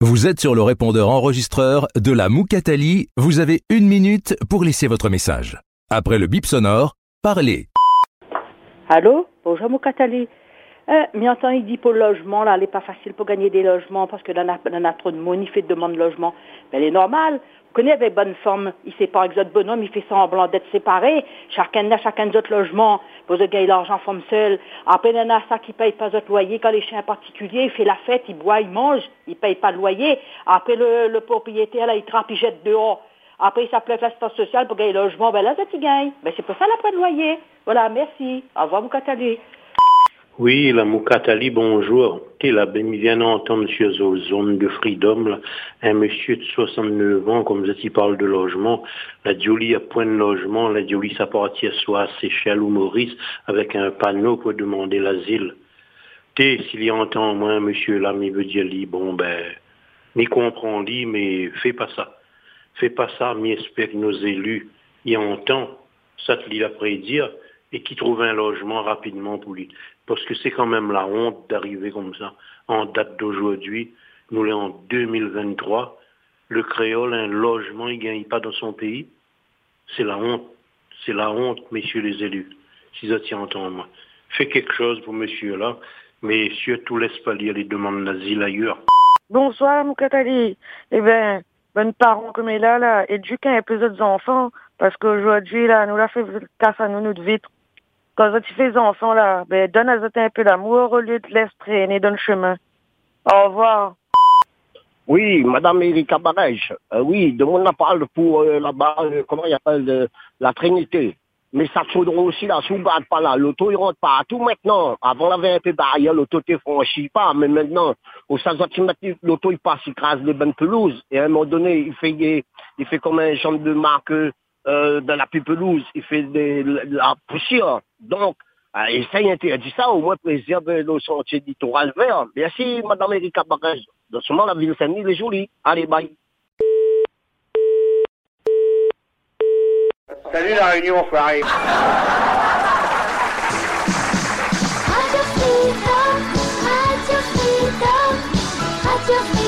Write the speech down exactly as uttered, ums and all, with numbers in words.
Vous êtes sur le répondeur enregistreur de la Moukatali. Vous avez une minute pour laisser votre message. Après le bip sonore, parlez. Allô? Bonjour Moukatali. Euh, mais entend, il dit pour le logement, là, elle n'est pas facile pour gagner des logements parce que là, on a trop de monde, il fait de demande de logement. Mais elle est normale. Vous connaissez avec bonne forme, il sait par exemple bonhomme, il fait semblant d'être séparé. Chacun a chacun de autres logements. Pour ceux qui ont l'argent forme seul. Après, il y en a ça qui ne paye pas d'autres loyer. Quand les chiens en particulier, il fait la fête, il boit, il mange, il ne paye pas de loyer. Après, le, le propriétaire, là, il trappe, il jette dehors. Après, il s'appelle l'assistance sociale pour gagner le logement. Ben là, ça, tu gagnes. Ben, c'est pour ça, la de loyer. Voilà, merci. Au revoir, Moukatali. Oui, la Moukatali, bonjour. Et là, ben, il vient d'entendre monsieur Zone de Freedom, là, un monsieur de soixante-neuf ans, comme vous êtes, il parle de logement. La Dioli a point de logement, la Dioli s'appartient soit à Seychelles ou Maurice, avec un panneau pour demander l'asile. T'es, s'il y entend, moi, monsieur là, il veut dire, lui, bon, ben, m'y comprend, lui, mais fais pas ça. Fais pas ça, mais espère que nos élus y entendent, ça te lit à prédire, et qui trouve un logement rapidement pour lui. Parce que c'est quand même la honte d'arriver comme ça, en date d'aujourd'hui. Nous l'avons en deux mille vingt-trois. Le créole, un logement, il ne gagne pas dans son pays. C'est la honte. C'est la honte, messieurs les élus. Si ça tient en moi. Fais quelque chose pour monsieur là, mais surtout laisse pas lire les demandes d'asile ailleurs. Bonsoir, Moukatali. Eh bien, bonne parent comme elle a, là, éduquer un peu d'autres enfants, parce qu'aujourd'hui, là, nous la fait casse à nous, notre vitre. Quand tu fais les enfants, là, ben, donne à eux un peu d'amour au lieu de laisser traîner dans le chemin. Au revoir. Oui, Madame Erika Barège. Euh, oui, de mon parle pour euh, là-bas, euh, comment il appelle, euh, la Trinité. Mais ça faudra aussi, là, si vous ne battez pas là, l'auto, il rentre pas. Tout maintenant, avant, on avait un peu barrière, l'auto ne franchit pas, mais maintenant, au seize centimètres, l'auto, il passe, il crase les bonnes pelouses. Et à un moment donné, il fait, il fait comme un genre de marque, Euh, dans la pelouse, il fait de, de la poussière. Donc, euh, essaye interdit ça, au moins préserve le sentier littoral vert. Merci, Madame Erika Barège. Dans ce moment, la ville Saint-Denis est jolie. Allez, bye. Salut la Réunion, foiré. Radio Freedom, Radio Freedom, Radio Freedom.